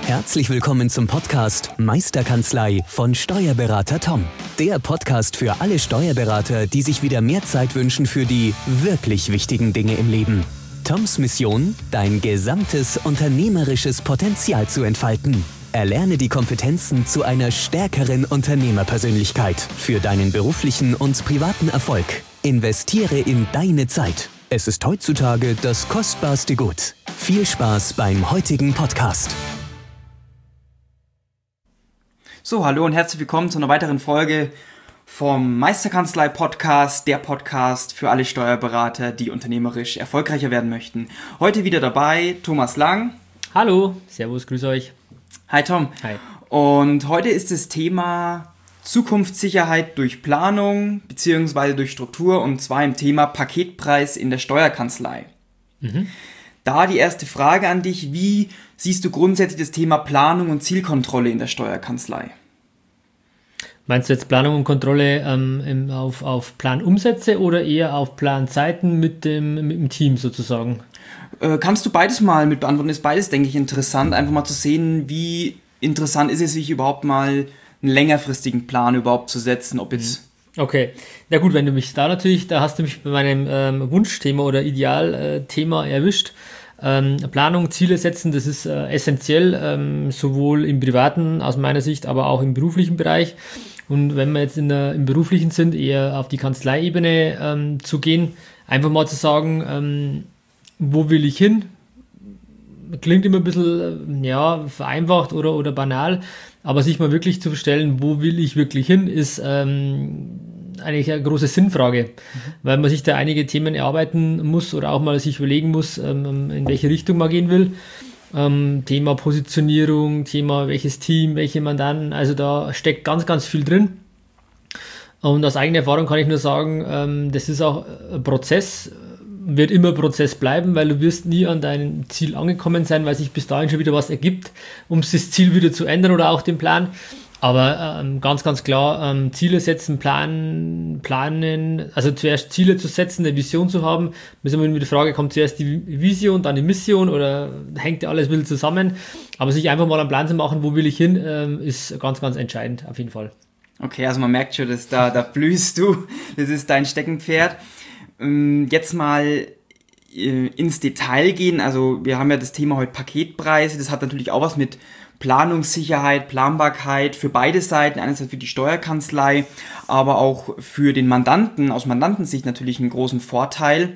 Herzlich willkommen zum Podcast Meisterkanzlei von Steuerberater Tom. Der Podcast für alle Steuerberater, die sich wieder mehr Zeit wünschen für die wirklich wichtigen Dinge im Leben. Toms Mission, dein gesamtes unternehmerisches Potenzial zu entfalten. Erlerne die Kompetenzen zu einer stärkeren Unternehmerpersönlichkeit für deinen beruflichen und privaten Erfolg. Investiere in deine Zeit. Es ist heutzutage das kostbarste Gut. Viel Spaß beim heutigen Podcast. So, hallo und herzlich willkommen zu einer weiteren Folge vom Meisterkanzlei-Podcast, der Podcast für alle Steuerberater, die unternehmerisch erfolgreicher werden möchten. Heute wieder dabei Thomas Lang. Hallo, servus, grüß euch. Hi Tom. Hi. Und heute ist das Thema Zukunftssicherheit durch Planung bzw. durch Struktur, und zwar im Thema Paketpreis in der Steuerkanzlei. Da die erste Frage an dich: Wie siehst du grundsätzlich das Thema Planung und Zielkontrolle in der Steuerkanzlei? Meinst du jetzt Planung und Kontrolle auf Planumsätze oder eher auf Planzeiten mit dem Team sozusagen? Kannst du beides mal mit beantworten? Ist beides, denke ich, interessant, einfach mal zu sehen, wie interessant ist es, sich überhaupt mal einen längerfristigen Plan überhaupt zu setzen, ob jetzt... Okay, na gut, wenn du mich da hast du mich bei meinem Wunschthema oder Idealthema erwischt. Planung, Ziele setzen, das ist essentiell, sowohl im privaten aus meiner Sicht, aber auch im beruflichen Bereich. Und wenn wir jetzt im beruflichen sind, eher auf die Kanzleiebene zu gehen, einfach mal zu sagen, wo will ich hin? Klingt immer ein bisschen vereinfacht oder banal, aber sich mal wirklich zu stellen, wo will ich wirklich hin, ist eigentlich eine große Sinnfrage, weil man sich da einige Themen erarbeiten muss oder auch mal sich überlegen muss, in welche Richtung man gehen will. Thema Positionierung, Thema welches Team, welche Mandanten, also da steckt ganz, ganz viel drin. Und aus eigener Erfahrung kann ich nur sagen, das ist auch ein Prozess, wird immer Prozess bleiben, weil du wirst nie an deinem Ziel angekommen sein, weil sich bis dahin schon wieder was ergibt, um das Ziel wieder zu ändern oder auch den Plan. Aber ganz, ganz klar, Ziele setzen, planen, also zuerst Ziele zu setzen, eine Vision zu haben. Müssen wir mit der Frage, kommt zuerst die Vision, dann die Mission oder hängt ja alles ein bisschen zusammen? Aber sich einfach mal einen Plan zu machen, wo will ich hin, ist ganz, ganz entscheidend, auf jeden Fall. Okay, also man merkt schon, dass da blühst du, das ist dein Steckenpferd. Jetzt mal ins Detail gehen, also wir haben ja das Thema heute Paketpreise, das hat natürlich auch was mit Planungssicherheit, Planbarkeit für beide Seiten, einerseits für die Steuerkanzlei, aber auch für den Mandanten, aus Mandantensicht natürlich einen großen Vorteil,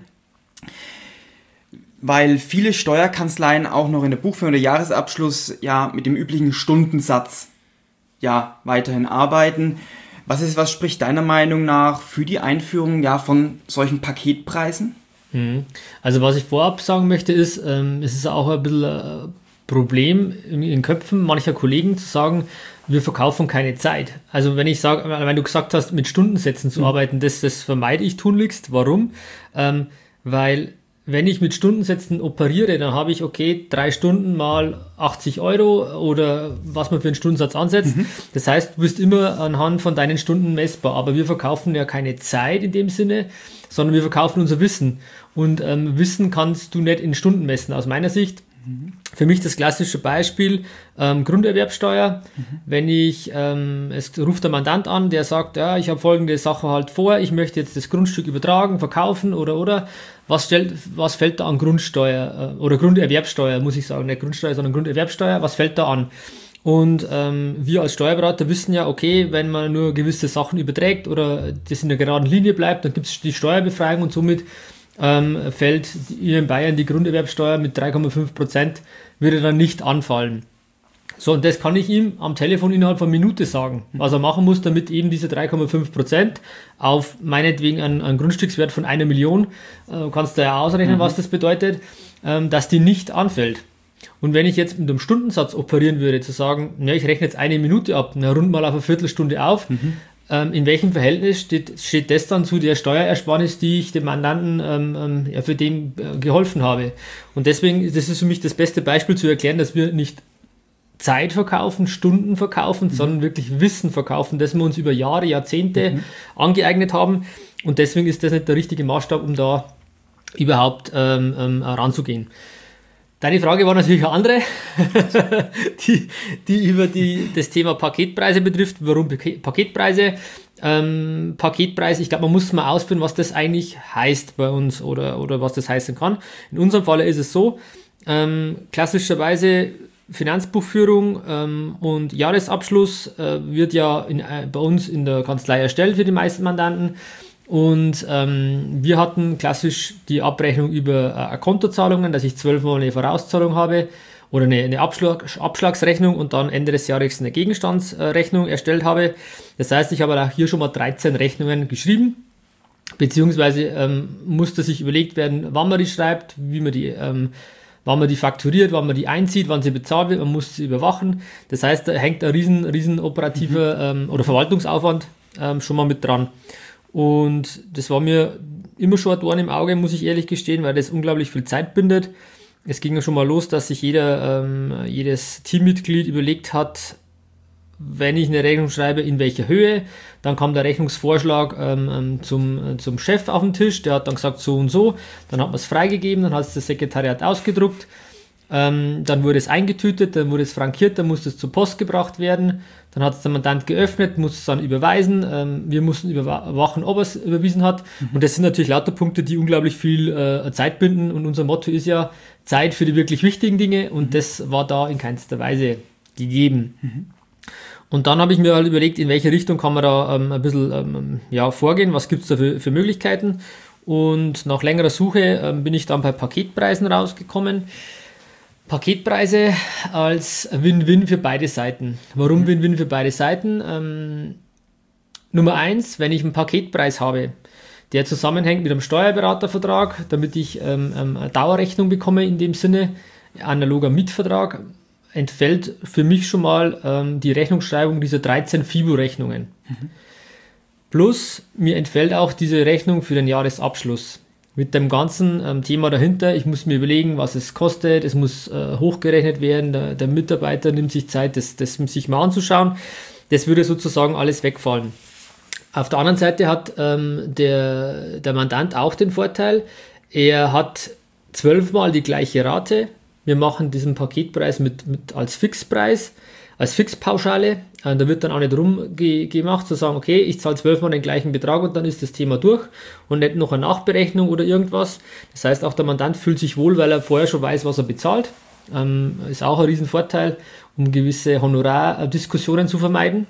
weil viele Steuerkanzleien auch noch in der Buchführung oder Jahresabschluss mit dem üblichen Stundensatz weiterhin arbeiten. Was spricht deiner Meinung nach für die Einführung von solchen Paketpreisen? Also was ich vorab sagen möchte ist, es ist auch ein bisschen Problem in den Köpfen mancher Kollegen zu sagen, wir verkaufen keine Zeit. Also wenn du gesagt hast, mit Stundensätzen zu arbeiten, das vermeide ich tunlichst. Warum? Weil wenn ich mit Stundensätzen operiere, dann habe ich, 3 Stunden mal 80 Euro oder was man für einen Stundensatz ansetzt. Das heißt, du bist immer anhand von deinen Stunden messbar. Aber wir verkaufen ja keine Zeit in dem Sinne, sondern wir verkaufen unser Wissen. Und Wissen kannst du nicht in Stunden messen, aus meiner Sicht. Für mich das klassische Beispiel, Grunderwerbsteuer. Wenn es ruft der Mandant an, der sagt, ich habe folgende Sachverhalt vor, ich möchte jetzt das Grundstück übertragen, verkaufen oder. Was fällt da an Grundsteuer oder Grunderwerbsteuer, muss ich sagen, nicht Grundsteuer, sondern Grunderwerbsteuer, was fällt da an? Und wir als Steuerberater wissen ja, wenn man nur gewisse Sachen überträgt oder das in der geraden Linie bleibt, dann gibt es die Steuerbefreiung und somit fällt in Bayern die Grunderwerbsteuer mit 3,5%, würde dann nicht anfallen. So, und das kann ich ihm am Telefon innerhalb von einer Minute sagen, was er machen muss, damit eben diese 3,5% auf meinetwegen einen Grundstückswert von 1 Million, kannst du ja ausrechnen, was das bedeutet, dass die nicht anfällt. Und wenn ich jetzt mit einem Stundensatz operieren würde, zu sagen, ich rechne jetzt 1 Minute ab, rund mal auf eine Viertelstunde auf, in welchem Verhältnis steht das dann zu der Steuerersparnis, die ich dem Mandanten für den geholfen habe? Und deswegen, das ist für mich das beste Beispiel zu erklären, dass wir nicht Zeit verkaufen, Stunden verkaufen, sondern wirklich Wissen verkaufen, das wir uns über Jahre, Jahrzehnte angeeignet haben. Und deswegen ist das nicht der richtige Maßstab, um da überhaupt ranzugehen. Deine Frage war natürlich eine andere, die über das Thema Paketpreise betrifft. Warum Paketpreise? Paketpreis, ich glaube, man muss mal ausführen, was das eigentlich heißt bei uns oder was das heißen kann. In unserem Fall ist es so, klassischerweise Finanzbuchführung und Jahresabschluss wird ja bei uns in der Kanzlei erstellt für die meisten Mandanten. Und wir hatten klassisch die Abrechnung über Kontozahlungen, dass ich 12 Mal eine Vorauszahlung habe oder eine Abschlagsrechnung und dann Ende des Jahres eine Gegenstandsrechnung erstellt habe. Das heißt, ich habe auch hier schon mal 13 Rechnungen geschrieben, beziehungsweise musste sich überlegt werden, wann man die schreibt, wann man die fakturiert, wann man die einzieht, wann sie bezahlt wird, man muss sie überwachen. Das heißt, da hängt ein riesen operativer oder Verwaltungsaufwand schon mal mit dran. Und das war mir immer schon ein Dorn im Auge, muss ich ehrlich gestehen, weil das unglaublich viel Zeit bindet. Es ging ja schon mal los, dass sich jedes Teammitglied überlegt hat, wenn ich eine Rechnung schreibe, in welcher Höhe. Dann kam der Rechnungsvorschlag zum Chef auf den Tisch, der hat dann gesagt so und so. Dann hat man es freigegeben, dann hat es das Sekretariat ausgedruckt. Dann wurde es eingetütet, dann wurde es frankiert, dann musste es zur Post gebracht werden. Dann hat es der Mandant geöffnet, musste es dann überweisen. Wir mussten überwachen, ob er es überwiesen hat. Und das sind natürlich lauter Punkte, die unglaublich viel Zeit binden. Und unser Motto ist ja Zeit für die wirklich wichtigen Dinge. Und das war da in keinster Weise gegeben. Und dann habe ich mir halt überlegt, in welche Richtung kann man da ein bisschen vorgehen, was gibt es da für Möglichkeiten. Und nach längerer Suche bin ich dann bei Paketpreisen rausgekommen. Paketpreise als Win-Win für beide Seiten. Warum Win-Win für beide Seiten? Nummer 1, wenn ich einen Paketpreis habe, der zusammenhängt mit einem Steuerberatervertrag, damit ich eine Dauerrechnung bekomme in dem Sinne, analoger Mietvertrag, entfällt für mich schon mal die Rechnungsschreibung dieser 13 FIBO-Rechnungen. Plus, mir entfällt auch diese Rechnung für den Jahresabschluss. Mit dem ganzen Thema dahinter, ich muss mir überlegen, was es kostet, es muss hochgerechnet werden, der Mitarbeiter nimmt sich Zeit, das sich mal anzuschauen. Das würde sozusagen alles wegfallen. Auf der anderen Seite hat der Mandant auch den Vorteil, er hat 12 Mal die gleiche Rate. Wir machen diesen Paketpreis mit als Fixpreis, als Fixpauschale. Da wird dann auch nicht rumgemacht, zu sagen, okay, ich zahle 12 Mal den gleichen Betrag und dann ist das Thema durch und nicht noch eine Nachberechnung oder irgendwas. Das heißt, auch der Mandant fühlt sich wohl, weil er vorher schon weiß, was er bezahlt. Ist auch ein Riesenvorteil, um gewisse Honorardiskussionen zu vermeiden.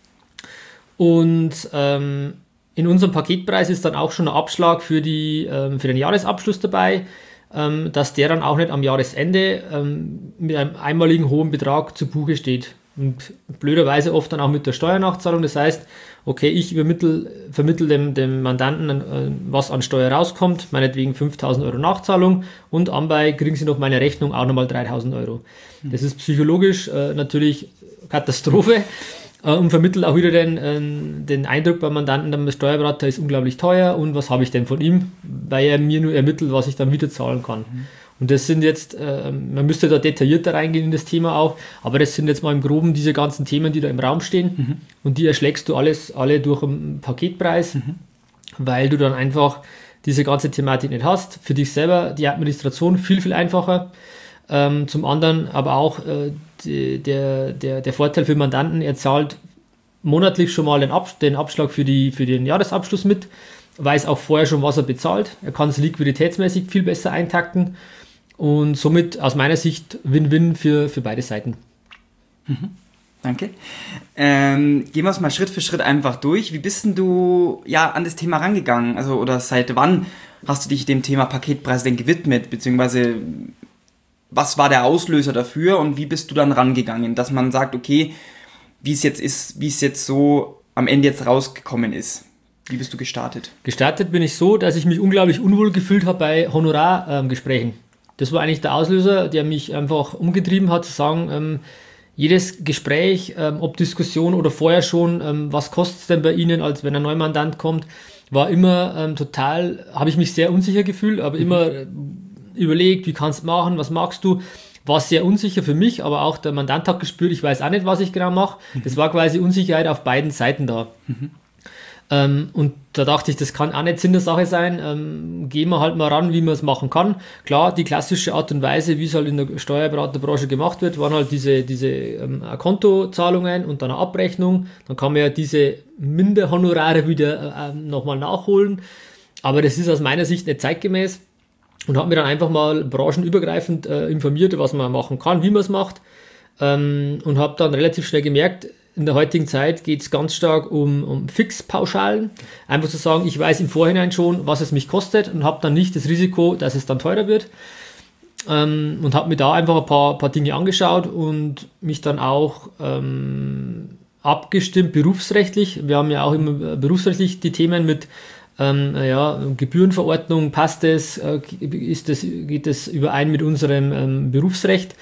Und in unserem Paketpreis ist dann auch schon ein Abschlag für den Jahresabschluss dabei, dass der dann auch nicht am Jahresende mit einem einmaligen hohen Betrag zu Buche steht. Und blöderweise oft dann auch mit der Steuernachzahlung. Das heißt, okay, ich vermittle dem Mandanten, was an Steuer rauskommt, meinetwegen 5.000 Euro Nachzahlung und anbei kriegen sie noch meine Rechnung auch nochmal 3.000 Euro. Das ist psychologisch natürlich Katastrophe und vermittelt auch wieder den Eindruck beim Mandanten, der Steuerberater ist unglaublich teuer und was habe ich denn von ihm, weil er mir nur ermittelt, was ich dann wieder zahlen kann. Und das sind jetzt, man müsste da detaillierter reingehen in das Thema auch, aber das sind jetzt mal im Groben diese ganzen Themen, die da im Raum stehen und die erschlägst du alle durch einen Paketpreis, weil du dann einfach diese ganze Thematik nicht hast. Für dich selber die Administration viel einfacher. Zum anderen aber auch der Vorteil für Mandanten, er zahlt monatlich schon mal den Abschlag für den Jahresabschluss mit, weiß auch vorher schon, was er bezahlt. Er kann es liquiditätsmäßig viel besser eintakten. Und somit aus meiner Sicht Win-Win für beide Seiten. Danke. Gehen wir es mal Schritt für Schritt einfach durch. Wie bist denn du an das Thema rangegangen? Also, oder seit wann hast du dich dem Thema Paketpreis denn gewidmet? Beziehungsweise was war der Auslöser dafür und wie bist du dann rangegangen, dass man sagt, okay, wie es jetzt so am Ende jetzt rausgekommen ist? Wie bist du gestartet? Gestartet bin ich so, dass ich mich unglaublich unwohl gefühlt habe bei Honorargesprächen. Das war eigentlich der Auslöser, der mich einfach umgetrieben hat, zu sagen, jedes Gespräch, ob Diskussion oder vorher schon, was kostet es denn bei Ihnen, als wenn ein neuer Mandant kommt, war immer habe ich mich sehr unsicher gefühlt, aber immer überlegt, wie kannst du machen, was magst du, war sehr unsicher für mich, aber auch der Mandant hat gespürt, ich weiß auch nicht, was ich genau mache. Das war quasi Unsicherheit auf beiden Seiten da. Und da dachte ich, das kann auch nicht Sinn der Sache sein. Gehen wir halt mal ran, wie man es machen kann. Klar, die klassische Art und Weise, wie es halt in der Steuerberaterbranche gemacht wird, waren halt diese Kontozahlungen und dann eine Abrechnung. Dann kann man ja diese Minderhonorare wieder nochmal nachholen. Aber das ist aus meiner Sicht nicht zeitgemäß und habe mir dann einfach mal branchenübergreifend informiert, was man machen kann, wie man es macht. Und habe dann relativ schnell gemerkt, in der heutigen Zeit geht es ganz stark um Fixpauschalen. Einfach zu sagen, ich weiß im Vorhinein schon, was es mich kostet und habe dann nicht das Risiko, dass es dann teurer wird. Und habe mir da einfach ein paar Dinge angeschaut und mich dann auch abgestimmt berufsrechtlich. Wir haben ja auch immer berufsrechtlich die Themen mit Gebührenverordnung, passt es, geht es überein mit unserem Berufsrecht.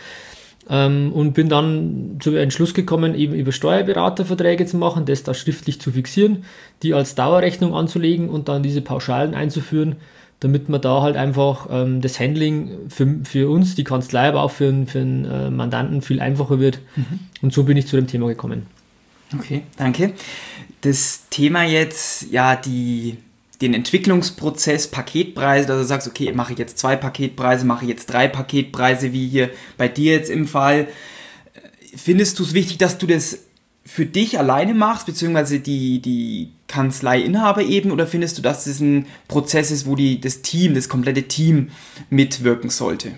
Und bin dann zu dem Entschluss gekommen, eben über Steuerberaterverträge zu machen, das da schriftlich zu fixieren, die als Dauerrechnung anzulegen und dann diese Pauschalen einzuführen, damit man da halt einfach das Handling für uns, die Kanzlei, aber auch für einen Mandanten viel einfacher wird. Und so bin ich zu dem Thema gekommen. Okay, danke. Das Thema jetzt, den Entwicklungsprozess, Paketpreise, dass du sagst, okay, mache ich jetzt 2 Paketpreise, mache ich jetzt 3 Paketpreise, wie hier bei dir jetzt im Fall. Findest du es wichtig, dass du das für dich alleine machst, beziehungsweise die Kanzleiinhaber eben, oder findest du, dass das ein Prozess ist, wo das komplette Team mitwirken sollte?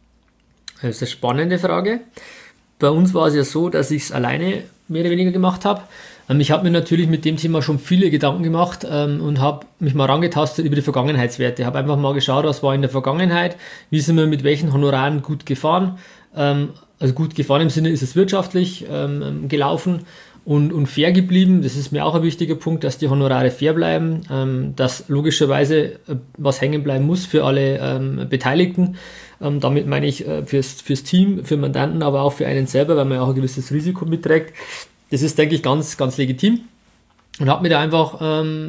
Das ist eine spannende Frage. Bei uns war es ja so, dass ich es alleine mehr oder weniger gemacht habe. Ich habe mir natürlich mit dem Thema schon viele Gedanken gemacht und habe mich mal rangetastet über die Vergangenheitswerte. Ich habe einfach mal geschaut, was war in der Vergangenheit, wie sind wir mit welchen Honoraren gut gefahren. Also gut gefahren im Sinne, ist es wirtschaftlich gelaufen und fair geblieben. Das ist mir auch ein wichtiger Punkt, dass die Honorare fair bleiben, dass logischerweise was hängen bleiben muss für alle Beteiligten. Damit meine ich fürs Team, für Mandanten, aber auch für einen selber, weil man ja auch ein gewisses Risiko mitträgt. Das ist, denke ich, ganz, ganz legitim und habe mir da einfach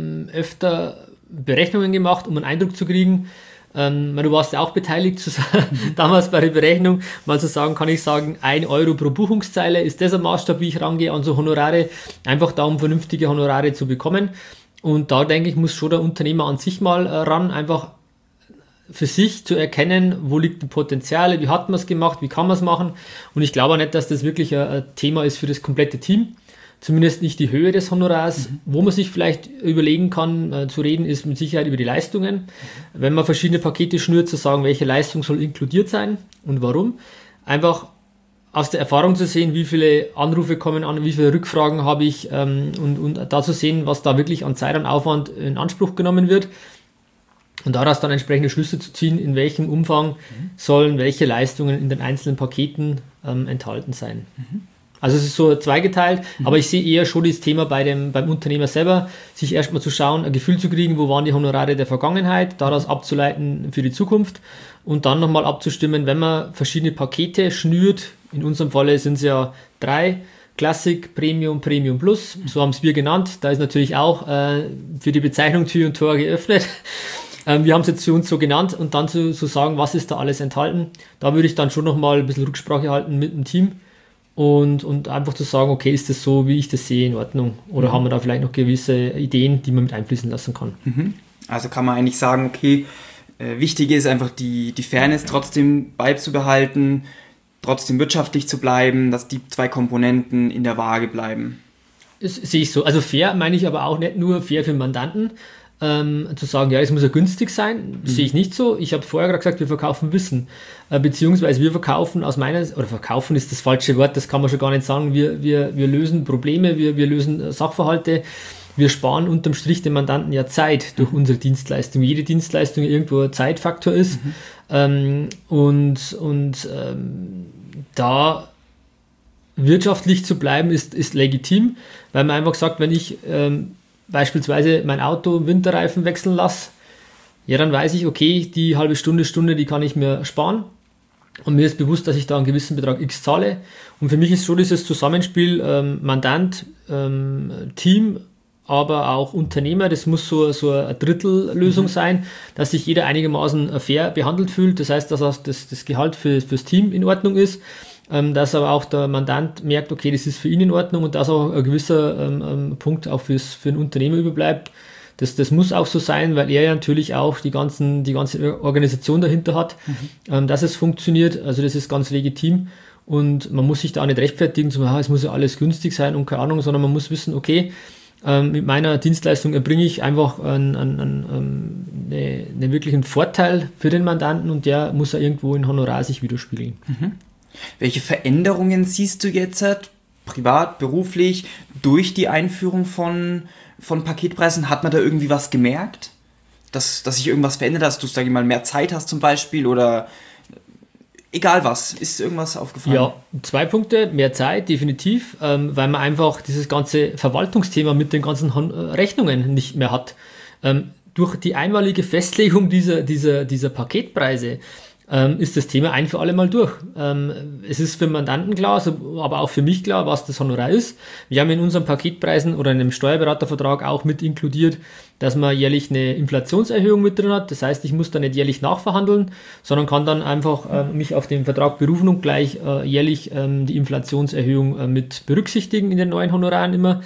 öfter Berechnungen gemacht, um einen Eindruck zu kriegen. Du warst ja auch beteiligt damals bei der Berechnung, mal zu sagen, kann ich sagen, 1 Euro pro Buchungszeile, ist das ein Maßstab, wie ich rangehe an so Honorare, einfach da, um vernünftige Honorare zu bekommen. Und da, denke ich, muss schon der Unternehmer an sich mal ran, einfach für sich zu erkennen, wo liegt die Potenziale, wie hat man es gemacht, wie kann man es machen. Und ich glaube auch nicht, dass das wirklich ein Thema ist für das komplette Team. Zumindest nicht die Höhe des Honorars. Wo man sich vielleicht überlegen kann, zu reden, ist mit Sicherheit über die Leistungen. Wenn man verschiedene Pakete schnürt, zu sagen, welche Leistung soll inkludiert sein und warum. Einfach aus der Erfahrung zu sehen, wie viele Anrufe kommen an, wie viele Rückfragen habe ich und da zu sehen, was da wirklich an Zeit und Aufwand in Anspruch genommen wird. Und daraus dann entsprechende Schlüsse zu ziehen, in welchem Umfang sollen welche Leistungen in den einzelnen Paketen enthalten sein. Also es ist so zweigeteilt, aber ich sehe eher schon das Thema beim Unternehmer selber, sich erstmal zu schauen, ein Gefühl zu kriegen, wo waren die Honorare der Vergangenheit, daraus abzuleiten für die Zukunft und dann nochmal abzustimmen, wenn man verschiedene Pakete schnürt, in unserem Falle sind es ja 3, Classic, Premium, Premium Plus, so haben es wir genannt, da ist natürlich auch für die Bezeichnung Tür und Tor geöffnet. Wir haben es jetzt für uns so genannt und dann zu sagen, was ist da alles enthalten. Da würde ich dann schon nochmal ein bisschen Rücksprache halten mit dem Team und einfach zu sagen, okay, ist das so, wie ich das sehe, in Ordnung? Oder haben wir da vielleicht noch gewisse Ideen, die man mit einfließen lassen kann? Also kann man eigentlich sagen, okay, wichtig ist einfach die Fairness trotzdem beizubehalten, trotzdem wirtschaftlich zu bleiben, dass die 2 Komponenten in der Waage bleiben. Das sehe ich so. Also fair meine ich aber auch nicht nur fair für den Mandanten, zu sagen, ja, es muss ja günstig sein, sehe ich nicht so. Ich habe vorher gerade gesagt, wir verkaufen Wissen, beziehungsweise wir verkaufen verkaufen ist das falsche Wort, das kann man schon gar nicht sagen, wir lösen Probleme, wir lösen Sachverhalte, wir sparen unterm Strich dem Mandanten ja Zeit durch unsere Dienstleistung. Jede Dienstleistung irgendwo ein Zeitfaktor ist da wirtschaftlich zu bleiben ist legitim, weil man einfach sagt, wenn ich beispielsweise mein Auto Winterreifen wechseln lasse, ja, dann weiß ich, okay, die halbe Stunde, die kann ich mir sparen und mir ist bewusst, dass ich da einen gewissen Betrag X zahle und für mich ist schon dieses Zusammenspiel Mandant, Team, aber auch Unternehmer, das muss so eine Drittellösung sein, dass sich jeder einigermaßen fair behandelt fühlt, das heißt, dass auch das Gehalt fürs Team in Ordnung ist, dass aber auch der Mandant merkt, okay, das ist für ihn in Ordnung und dass auch ein gewisser Punkt auch für ein Unternehmen überbleibt. Das muss auch so sein, weil er ja natürlich auch die ganze Organisation dahinter hat, dass es funktioniert. Also das ist ganz legitim und man muss sich da auch nicht rechtfertigen, es muss ja alles günstig sein und keine Ahnung, sondern man muss wissen, okay, mit meiner Dienstleistung erbringe ich einfach einen wirklichen Vorteil für den Mandanten und der muss ja irgendwo in Honorar sich widerspiegeln. Welche Veränderungen siehst du jetzt privat, beruflich durch die Einführung von Paketpreisen? Hat man da irgendwie was gemerkt? Dass sich irgendwas verändert, dass du, sag ich mal, mehr Zeit hast zum Beispiel oder egal was, ist irgendwas aufgefallen? Ja, 2 Punkte, mehr Zeit, definitiv, weil man einfach dieses ganze Verwaltungsthema mit den ganzen Rechnungen nicht mehr hat. Durch die einmalige Festlegung dieser Paketpreise ist das Thema ein für alle Mal durch. Es ist für den Mandanten klar, aber auch für mich klar, was das Honorar ist. Wir haben in unseren Paketpreisen oder in einem Steuerberatervertrag auch mit inkludiert, dass man jährlich eine Inflationserhöhung mit drin hat. Das heißt, ich muss da nicht jährlich nachverhandeln, sondern kann dann einfach mich auf den Vertrag berufen und gleich jährlich die Inflationserhöhung mit berücksichtigen in den neuen Honoraren immer.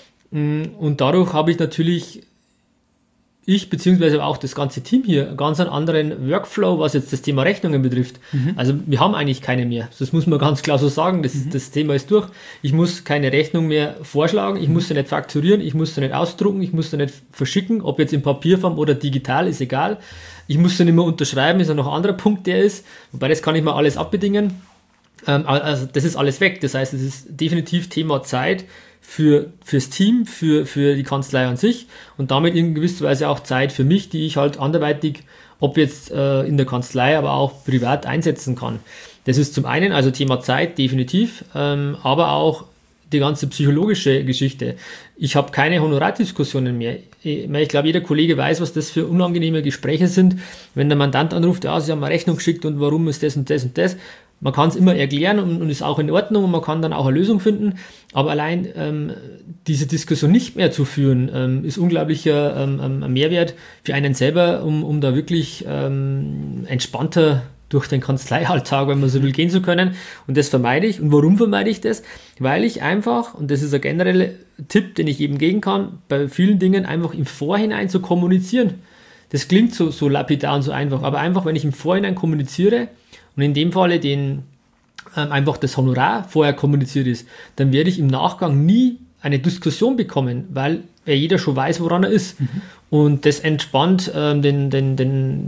Und dadurch habe ich natürlich beziehungsweise auch das ganze Team hier ganz einen anderen Workflow, was jetzt das Thema Rechnungen betrifft. Also wir haben eigentlich keine mehr. Das muss man ganz klar so sagen. Das Thema ist durch. Ich muss keine Rechnung mehr vorschlagen. Ich muss sie nicht fakturieren. Ich muss sie nicht ausdrucken. Ich muss sie nicht verschicken. Ob jetzt in Papierform oder digital, ist egal. Ich muss sie nicht mehr unterschreiben. Ist ja noch ein anderer Punkt, der ist. Wobei das kann ich mal alles abbedingen. Also das ist alles weg. Das heißt, es ist definitiv Thema Zeit fürs Team, für die Kanzlei an sich und damit in gewisser Weise auch Zeit für mich, die ich halt anderweitig, ob jetzt in der Kanzlei, aber auch privat einsetzen kann. Das ist zum einen also Thema Zeit, definitiv, aber auch die ganze psychologische Geschichte. Ich habe keine Honorardiskussionen mehr. Ich glaube, jeder Kollege weiß, was das für unangenehme Gespräche sind, wenn der Mandant anruft, ja, Sie haben eine Rechnung geschickt und warum ist das und das und das. Man kann es immer erklären und ist auch in Ordnung und man kann dann auch eine Lösung finden, aber allein diese Diskussion nicht mehr zu führen, ist unglaublicher Mehrwert für einen selber, um da wirklich entspannter durch den Kanzleialltag, wenn man so will, gehen zu können. Und das vermeide ich. Und warum vermeide ich das? Weil ich einfach, und das ist ein genereller Tipp, den ich eben geben kann, bei vielen Dingen einfach im Vorhinein zu kommunizieren. Das klingt so lapidar und so einfach, aber einfach, wenn ich im Vorhinein kommuniziere, und in dem Falle einfach das Honorar vorher kommuniziert ist, dann werde ich im Nachgang nie eine Diskussion bekommen, weil jeder schon weiß, woran er ist. Und das entspannt den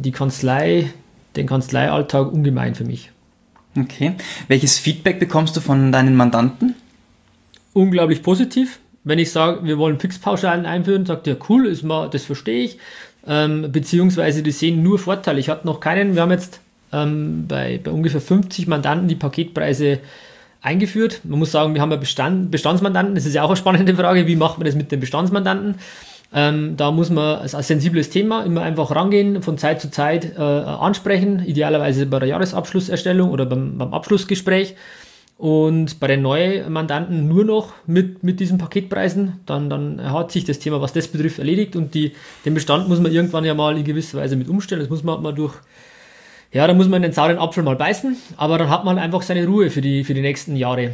Kanzleialltag ungemein für mich. Okay. Welches Feedback bekommst du von deinen Mandanten? Unglaublich positiv. Wenn ich sage, wir wollen Fixpauschalen einführen, sagt er, cool, das verstehe ich. Beziehungsweise die sehen nur Vorteile. Ich hatte noch keinen, wir haben jetzt bei ungefähr 50 Mandanten die Paketpreise eingeführt. Man muss sagen, wir haben ja Bestandsmandanten. Das ist ja auch eine spannende Frage. Wie macht man das mit den Bestandsmandanten? Da muss man als sensibles Thema immer einfach rangehen, von Zeit zu Zeit ansprechen, idealerweise bei der Jahresabschlusserstellung oder beim Abschlussgespräch. Und bei den neuen Mandanten nur noch mit diesen Paketpreisen, dann hat sich das Thema, was das betrifft, erledigt und den Bestand muss man irgendwann ja mal in gewisser Weise mit umstellen. Das muss man mal da muss man den sauren Apfel mal beißen, aber dann hat man einfach seine Ruhe für die nächsten Jahre.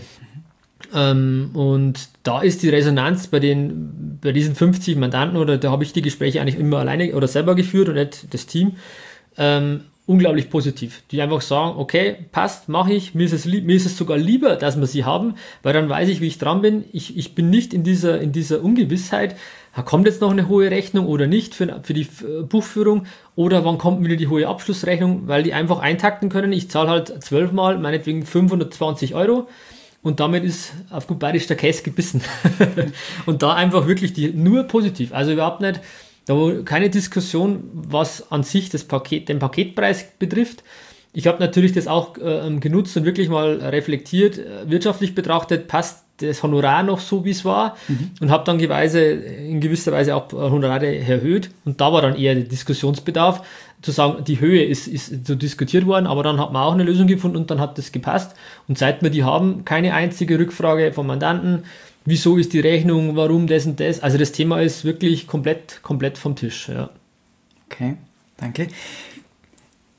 Und da ist die Resonanz bei diesen 50 Mandanten, oder da habe ich die Gespräche eigentlich immer alleine oder selber geführt und nicht das Team, unglaublich positiv. Die einfach sagen, okay, passt, mache ich, mir ist es sogar lieber, dass wir sie haben, weil dann weiß ich, wie ich dran bin. Ich bin nicht in dieser Ungewissheit, kommt jetzt noch eine hohe Rechnung oder nicht für die Buchführung oder wann kommt wieder die hohe Abschlussrechnung, weil die einfach eintakten können. Ich zahle halt 12 Mal, meinetwegen 520 € und damit ist auf gut bayerisch der Käse gebissen. Und da einfach wirklich nur positiv, also überhaupt nicht, da war keine Diskussion, was an sich den Paketpreis betrifft. Ich habe natürlich das auch genutzt und wirklich mal reflektiert, wirtschaftlich betrachtet, passt das Honorar noch so, wie es war, und habe dann in gewisser Weise auch Honorare erhöht und da war dann eher der Diskussionsbedarf, zu sagen, die Höhe ist so diskutiert worden, aber dann hat man auch eine Lösung gefunden und dann hat das gepasst und seit wir die haben, keine einzige Rückfrage vom Mandanten, wieso ist die Rechnung, warum das und das, also das Thema ist wirklich komplett vom Tisch. Ja. Okay, danke.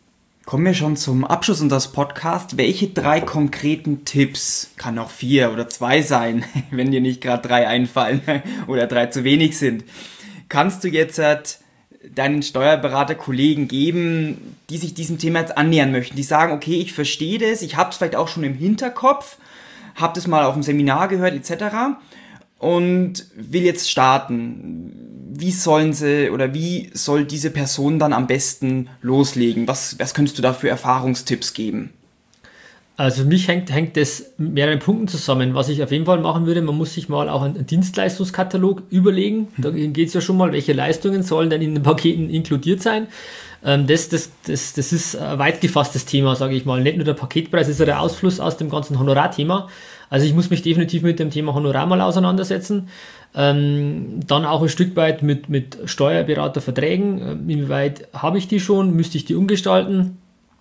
Kommen wir schon zum Abschluss unseres Podcasts. Welche 3 konkreten Tipps, kann auch 4 oder 2 sein, wenn dir nicht gerade 3 einfallen oder 3 zu wenig sind, kannst du jetzt deinen Steuerberater-Kollegen geben, die sich diesem Thema jetzt annähern möchten, die sagen, okay, ich verstehe das, ich habe es vielleicht auch schon im Hinterkopf, habe das mal auf dem Seminar gehört etc. und will jetzt starten. Wie sollen sie oder wie soll diese Person dann am besten loslegen? Was könntest du da für Erfahrungstipps geben? Also für mich hängt das mit mehreren Punkten zusammen. Was ich auf jeden Fall machen würde, man muss sich mal auch einen Dienstleistungskatalog überlegen. Da geht es ja schon mal, welche Leistungen sollen denn in den Paketen inkludiert sein. Das ist ein weit gefasstes Thema, sage ich mal. Nicht nur der Paketpreis ist ja der Ausfluss aus dem ganzen Honorarthema. Also ich muss mich definitiv mit dem Thema Honorar mal auseinandersetzen. Dann auch ein Stück weit mit Steuerberaterverträgen. Inwieweit habe ich die schon? Müsste ich die umgestalten?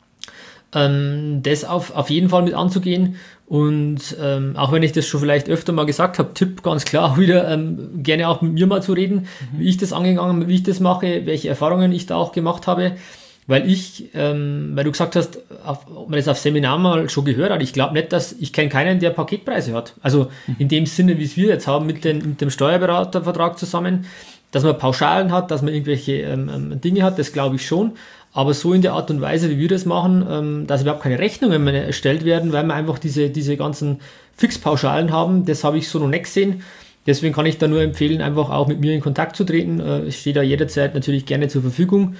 Das auf jeden Fall mit anzugehen. Und auch wenn ich das schon vielleicht öfter mal gesagt habe, Tipp ganz klar auch wieder, gerne auch mit mir mal zu reden, wie ich das angegangen bin, wie ich das mache, welche Erfahrungen ich da auch gemacht habe. Weil du gesagt hast, ob man das auf Seminar mal schon gehört hat, ich glaube nicht, ich kenne keinen, der Paketpreise hat. Also in dem Sinne, wie es wir jetzt haben mit dem Steuerberatervertrag zusammen, dass man Pauschalen hat, dass man irgendwelche Dinge hat, das glaube ich schon. Aber so in der Art und Weise, wie wir das machen, dass überhaupt keine Rechnungen mehr erstellt werden, weil wir einfach diese ganzen Fixpauschalen haben, das habe ich so noch nicht gesehen. Deswegen kann ich da nur empfehlen, einfach auch mit mir in Kontakt zu treten. Ich stehe da jederzeit natürlich gerne zur Verfügung.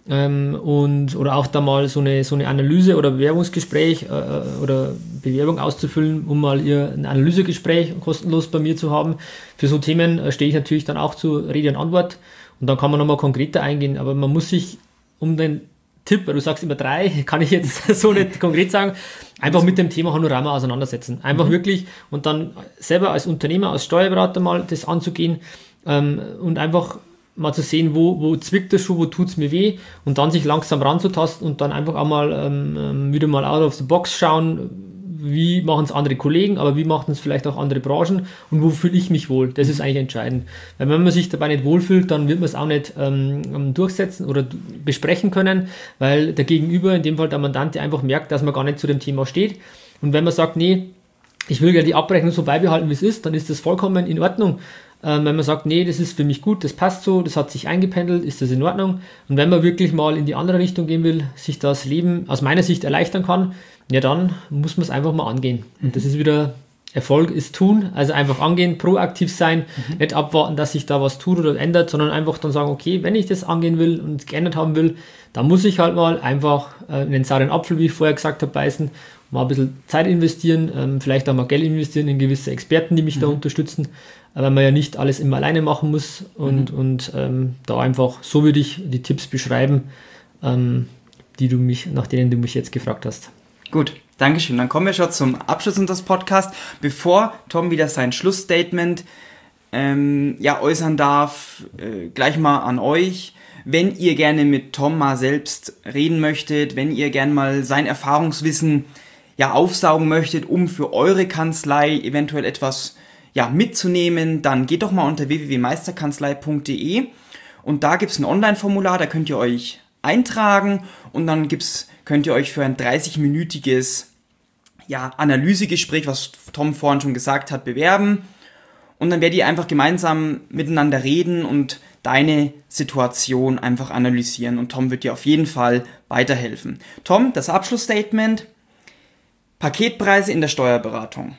Oder auch da mal so eine Analyse oder Bewerbungsgespräch oder Bewerbung auszufüllen, um mal ein Analysegespräch kostenlos bei mir zu haben. Für so Themen stehe ich natürlich dann auch zu Rede und Antwort und dann kann man nochmal konkreter eingehen, aber man muss sich um den Tipp, weil du sagst immer 3, kann ich jetzt so nicht konkret sagen, einfach mit dem Thema Honorar mal auseinandersetzen. Einfach wirklich und dann selber als Unternehmer, als Steuerberater mal das anzugehen und einfach mal zu sehen, wo zwickt der Schuh, wo tut es mir weh und dann sich langsam ranzutasten und dann einfach auch mal wieder mal out of the box schauen, wie machen es andere Kollegen, aber wie machen es vielleicht auch andere Branchen und wo fühle ich mich wohl, das ist eigentlich entscheidend. Weil wenn man sich dabei nicht wohlfühlt, dann wird man es auch nicht durchsetzen oder besprechen können, weil der Gegenüber, in dem Fall der Mandant, einfach merkt, dass man gar nicht zu dem Thema steht und wenn man sagt, nee, ich will ja die Abrechnung so beibehalten, wie es ist, dann ist das vollkommen in Ordnung. Wenn man sagt, nee, das ist für mich gut, das passt so, das hat sich eingependelt, ist das in Ordnung. Und wenn man wirklich mal in die andere Richtung gehen will, sich das Leben aus meiner Sicht erleichtern kann, ja dann muss man es einfach mal angehen. Und das ist wieder, Erfolg ist tun, also einfach angehen, proaktiv sein, nicht abwarten, dass sich da was tut oder ändert, sondern einfach dann sagen, okay, wenn ich das angehen will und es geändert haben will, dann muss ich halt mal einfach in den sauren Apfel, wie ich vorher gesagt habe, beißen, mal ein bisschen Zeit investieren, vielleicht auch mal Geld investieren in gewisse Experten, die mich da unterstützen, weil man ja nicht alles immer alleine machen muss und da einfach, so würde ich die Tipps beschreiben, nach denen du mich jetzt gefragt hast. Gut, Dankeschön. Dann kommen wir schon zum Abschluss unseres Podcasts. Bevor Tom wieder sein Schlussstatement äußern darf, gleich mal an euch. Wenn ihr gerne mit Tom mal selbst reden möchtet, wenn ihr gerne mal sein Erfahrungswissen aufsaugen möchtet, um für eure Kanzlei eventuell etwas mitzunehmen, dann geht doch mal unter www.meisterkanzlei.de und da gibt es ein Online-Formular, da könnt ihr euch eintragen und dann könnt ihr euch für ein 30-minütiges Analysegespräch, was Tom vorhin schon gesagt hat, bewerben und dann werdet ihr einfach gemeinsam miteinander reden und deine Situation einfach analysieren und Tom wird dir auf jeden Fall weiterhelfen. Tom, das Abschlussstatement: Paketpreise in der Steuerberatung.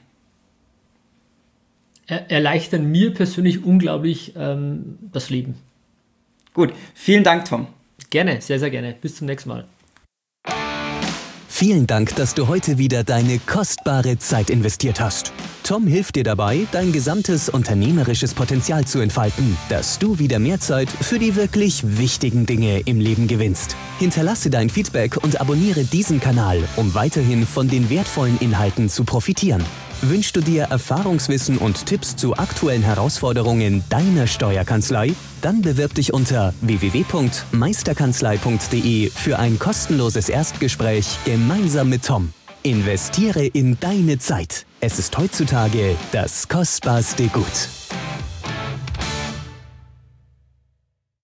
Erleichtern mir persönlich unglaublich das Leben. Gut, vielen Dank, Tom. Gerne, sehr, sehr gerne. Bis zum nächsten Mal. Vielen Dank, dass du heute wieder deine kostbare Zeit investiert hast. Tom hilft dir dabei, dein gesamtes unternehmerisches Potenzial zu entfalten, dass du wieder mehr Zeit für die wirklich wichtigen Dinge im Leben gewinnst. Hinterlasse dein Feedback und abonniere diesen Kanal, um weiterhin von den wertvollen Inhalten zu profitieren. Wünschst du dir Erfahrungswissen und Tipps zu aktuellen Herausforderungen deiner Steuerkanzlei? Dann bewirb dich unter www.meisterkanzlei.de für ein kostenloses Erstgespräch gemeinsam mit Tom. Investiere in deine Zeit. Es ist heutzutage das kostbarste Gut.